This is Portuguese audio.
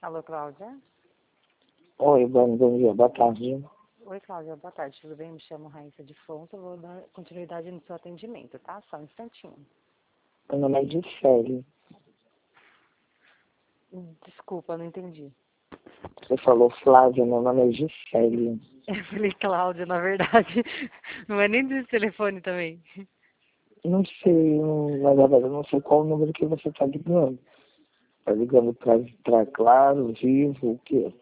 Alô, Cláudia? Oi, bom dia, boa tarde. Oi, Cláudia, boa tarde, tudo bem? Me chamo Raíssa de Fonte, eu vou dar continuidade no seu atendimento, tá? Só um instantinho. Meu nome é Gisele. Desculpa, não entendi. Você falou Flávia, meu nome é Gisele. Eu falei Cláudia, na verdade, não é nem desse telefone também. Não sei, na verdade, eu não sei qual o número que você está ligando. Está ligando para Claro, Vivo, o quê?